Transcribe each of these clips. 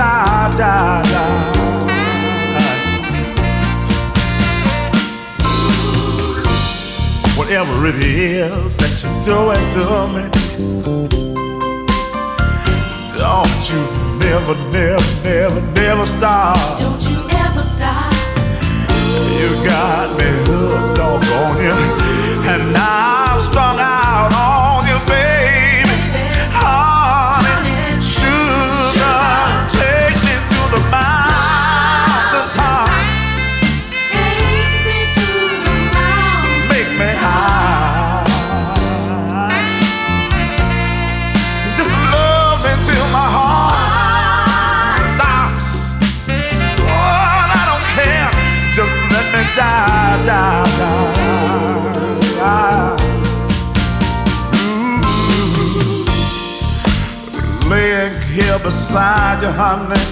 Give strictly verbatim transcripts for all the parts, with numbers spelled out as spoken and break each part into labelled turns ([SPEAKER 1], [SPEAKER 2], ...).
[SPEAKER 1] die, die, die. Whatever it is that you're doing to me, don't you never, never, never, never stop.
[SPEAKER 2] Don't you ever stop.
[SPEAKER 1] You got me hooked up on you, and now I'm strung out on you, baby. Honey, sugar, take me to the mountain top.
[SPEAKER 2] Take me to the mountain.
[SPEAKER 1] Make me high. Just love me till my heart stops. Oh, and I don't care. Just let me die, die, die, die. Ooh. Laying here beside you, honey,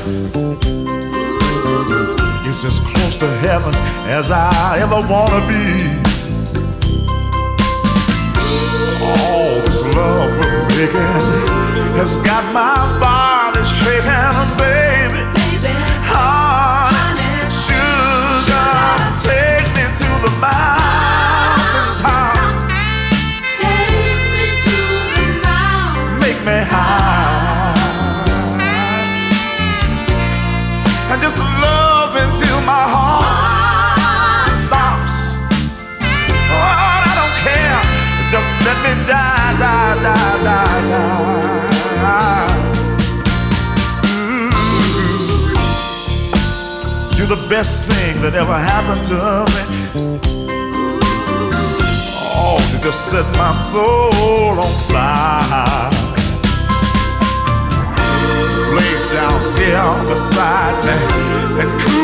[SPEAKER 1] it's as close to heaven as I ever wanna be. All this love we're making has got my body shaking, baby. Honey, sugar, take me to the mountain top.
[SPEAKER 2] Take me to the mountain.
[SPEAKER 1] Make me high. And just love until my heart stops. Oh, and I don't care. Just let me die, die, die, die, die. Ooh. You're the best thing that ever happened to me. Oh, you just set my soul on fire. Lay down here beside me and cool